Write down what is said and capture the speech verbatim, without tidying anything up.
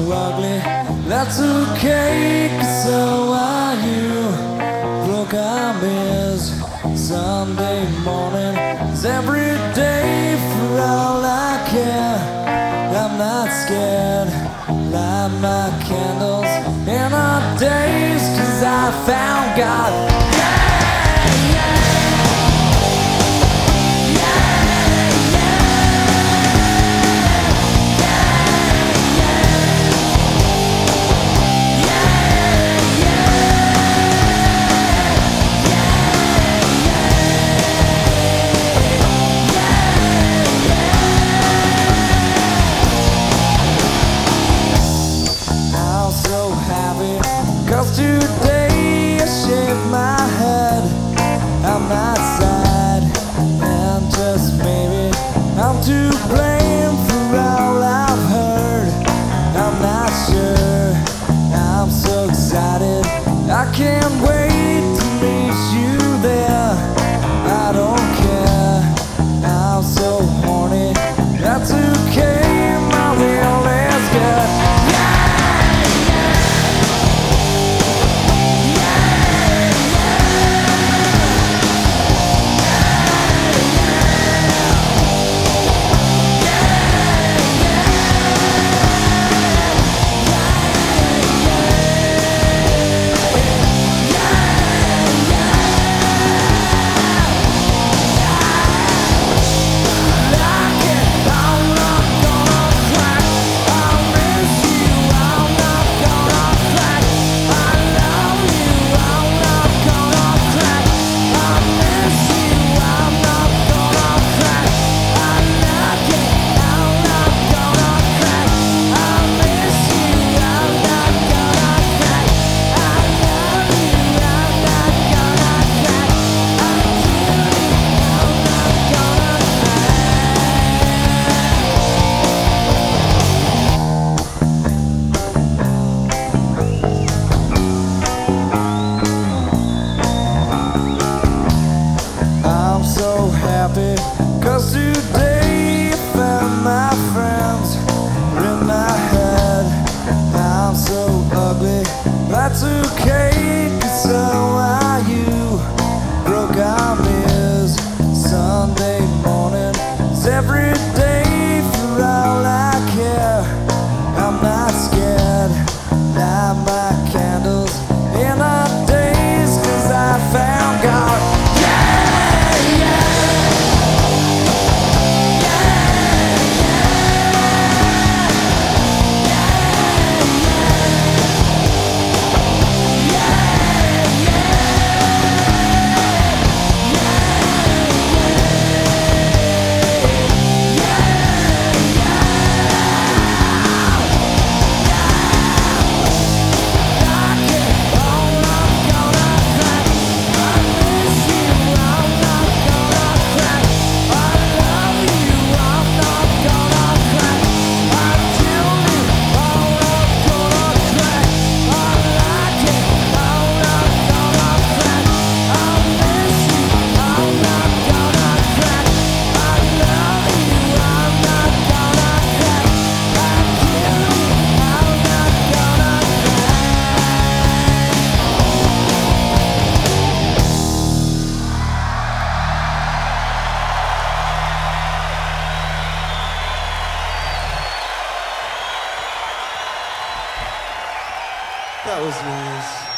ugly, that's okay, 'cause so are you. Broke our mirrors, Sunday morning is every day for all I care. I'm not scared, light my candles in our days, 'cause I found God. Cause today I shave my head, I'm not sad, and just maybe I'm to blame for all I've heard. I'm not sure, I'm so excited, I can't wait to meet you there. I don't care, I'm so horny, that's okay, my real is good. Cause today I found my friends are in my head. I'm so ugly, that's okay, 'cause so are you. Broke our mirrors, Sunday morning is every day for all I care. I'm not scared, light my candles in our days, 'cause I found God. That was nice.